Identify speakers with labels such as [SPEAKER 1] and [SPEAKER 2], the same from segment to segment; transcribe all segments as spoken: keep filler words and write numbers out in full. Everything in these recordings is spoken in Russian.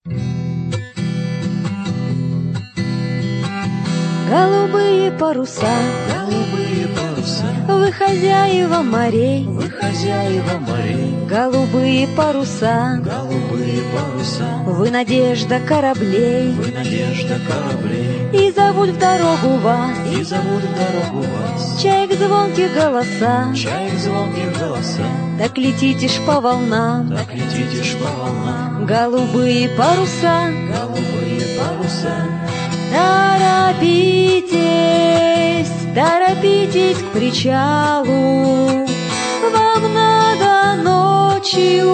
[SPEAKER 1] Голубые паруса,
[SPEAKER 2] голубые паруса,
[SPEAKER 1] вы хозяева морей,
[SPEAKER 2] вы хозяева морей,
[SPEAKER 1] голубые паруса,
[SPEAKER 2] голубые паруса,
[SPEAKER 1] вы надежда кораблей,
[SPEAKER 2] вы надежда кораблей,
[SPEAKER 1] и зовут в дорогу вас,
[SPEAKER 2] и зовут в дорогу вас,
[SPEAKER 1] чаек звонких голоса,
[SPEAKER 2] чаек звонких голоса,
[SPEAKER 1] так летите ж по волнам,
[SPEAKER 2] так летите ж по волнам,
[SPEAKER 1] голубые паруса,
[SPEAKER 2] голубые паруса.
[SPEAKER 1] Торопитесь, торопитесь к причалу, вам надо ночью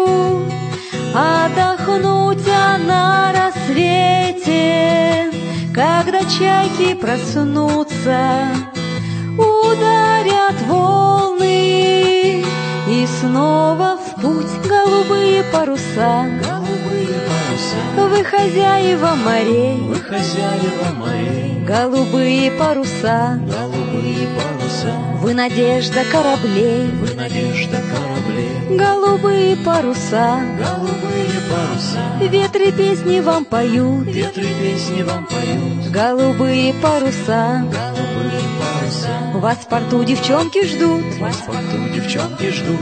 [SPEAKER 1] отдохнуть, а на рассвете, когда чайки проснутся, ударят волны, и снова в путь голубые паруса.
[SPEAKER 2] Голубые паруса,
[SPEAKER 1] Вы хозяева морей,
[SPEAKER 2] вы хозяева морей,
[SPEAKER 1] голубые паруса,
[SPEAKER 2] голубые паруса,
[SPEAKER 1] вы надежда кораблей,
[SPEAKER 2] вы надежда кораблей,
[SPEAKER 1] голубые паруса,
[SPEAKER 2] голубые паруса,
[SPEAKER 1] ветры песни вам поют,
[SPEAKER 2] ветры песни вам поют,
[SPEAKER 1] голубые паруса,
[SPEAKER 2] голубые паруса,
[SPEAKER 1] вас в порту девчонки ждут,
[SPEAKER 2] вас в порту девчонки ждут.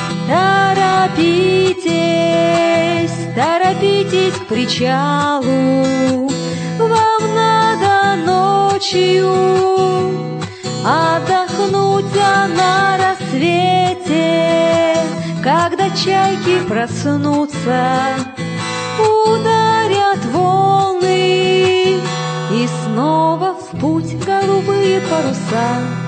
[SPEAKER 1] торопитесь, торопитесь к причалу, вам надо ночью отдохнуть, а на рассвете, когда чайки проснутся, ударят волны, и снова в путь голубые паруса.